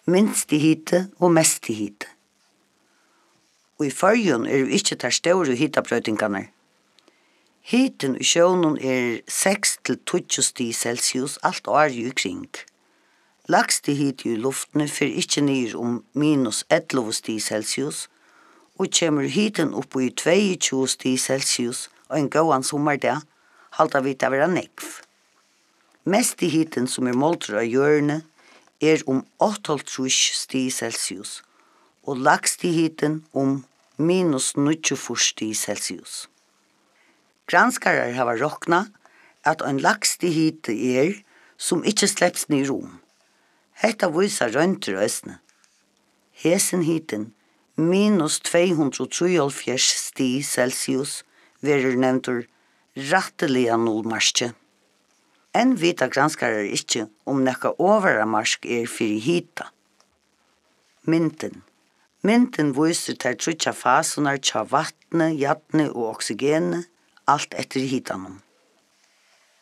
minst i hite og mest i hite. Og i førjen jo ikke der store hitabrøytingene. Hiten i sjøen 6 til 20 stig Celsius alt året i kring. Lagste hit i luftene for ikke ned minus 11 stig Celsius, og kommer hiten opp i 22 stig Celsius og en gåan sommerdag, halda vi til å være nekv. Mest i hiten som målter av hjørne 28 stig Celsius, og lagste hiten minus 94 stig Celsius. Granskare har råkna at en lagste hite som ikke slepps ned i rom. Hetta viser røynter østene. Hesen hiten minus 273 stig Celsius verer nevntur rattelige nullmarske. En vita granskare ikke nekka overamarsk fyrir hita. Mynten viser ter trutja fasunar tja vattne, jatne og oksygene, alt etter hitanum.